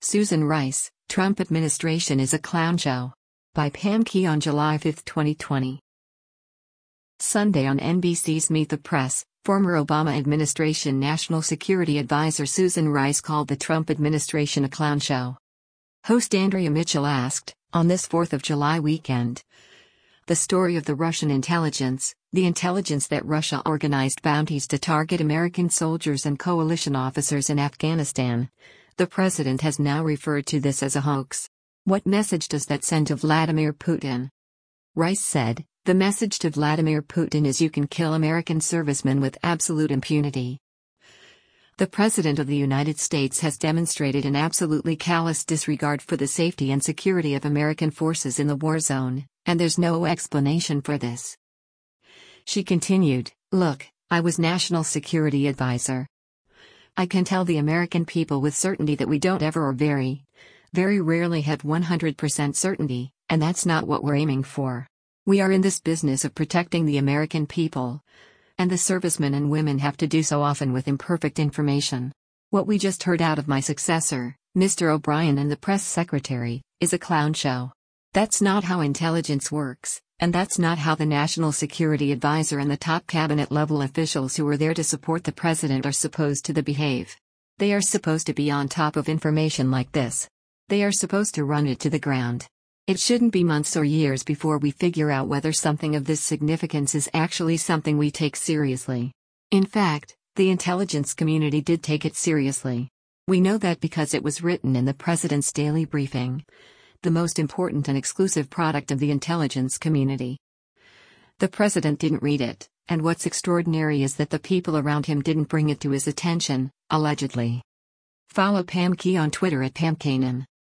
Susan Rice, Trump administration is a clown show. By Pam Key on July 5, 2020. Sunday on NBC's Meet the Press, former Obama administration National Security Advisor Susan Rice called the Trump administration a clown show. Host Andrea Mitchell asked, on this 4th of July weekend, the story of the Russian intelligence, the intelligence that Russia organized bounties to target American soldiers and coalition officers in Afghanistan. The president has now referred to this as a hoax. What message does that send to Vladimir Putin? Rice said, the message to Vladimir Putin is you can kill American servicemen with absolute impunity. The President of the United States has demonstrated an absolutely callous disregard for the safety and security of American forces in the war zone, and there's no explanation for this. She continued, look, I was National Security Advisor. I can tell the American people with certainty that we don't ever or very rarely have 100% certainty, and that's not what we're aiming for. We are in this business of protecting the American people, and the servicemen and women have to do so often with imperfect information. What we just heard out of my successor, Mr. O'Brien, and the press secretary, is a clown show. That's not how intelligence works, and that's not how the National Security Advisor and the top cabinet-level officials who are there to support the president are supposed to behave. They are supposed to be on top of information like this. They are supposed to run it to the ground. It shouldn't be months or years before we figure out whether something of this significance is actually something we take seriously. In fact, the intelligence community did take it seriously. We know that because it was written in the president's daily briefing, the most important and exclusive product of the intelligence community. The president didn't read it, and what's extraordinary is that the people around him didn't bring it to his attention, allegedly. Follow Pam Key on Twitter at PamKanan.